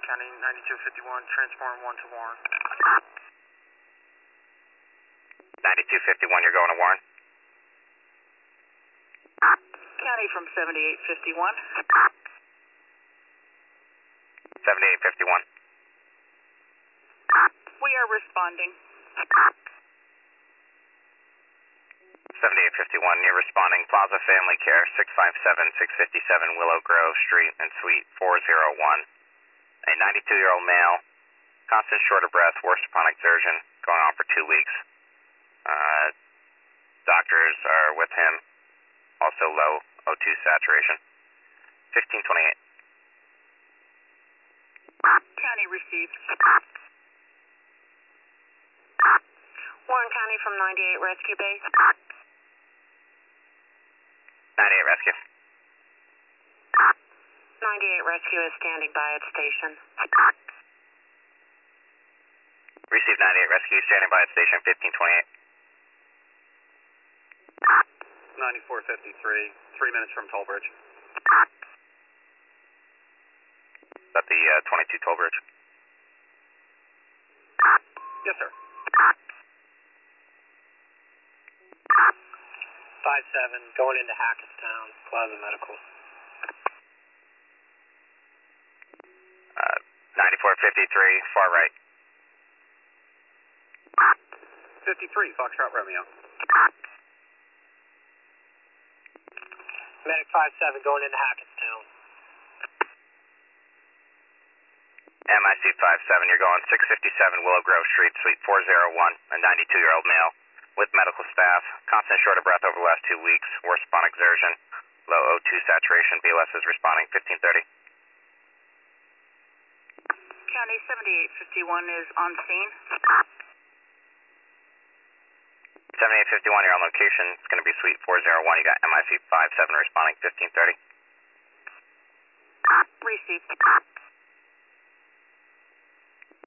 County 9251, transform 1 to Warren. 9251, you're going to Warren. County from 7851. 7851. We are responding. 7851, you're responding. Plaza Family Care, 657-657 Willow Grove Street and Suite 401. A 92-year-old male, constant short of breath, worst upon exertion, going on for 2 weeks. Doctors are with him, also low O2 saturation. 1528. County received. Warren County from 98 Rescue Base. 98 Rescue. 98 Rescue is standing by at station. Received 98 Rescue, standing by at station 1528. 9453, 3 minutes from Toll Bridge. Is that the 22 Toll Bridge? Yes, sir. 57, going into Hackettstown, Plaza Medical. 9453, far right. 53, Foxtrot Romeo. Medic 57, going into Hackettstown. MIC 57, you're going 657 Willow Grove Street, Suite 401, a 92-year-old male with medical staff, constant short of breath over the last 2 weeks, worst upon exertion, low O2 saturation, BLS is responding 1530. County 7851 is on scene. 7851, you're on location. It's going to be Suite 401. You got MIC 57 responding 1530. Received.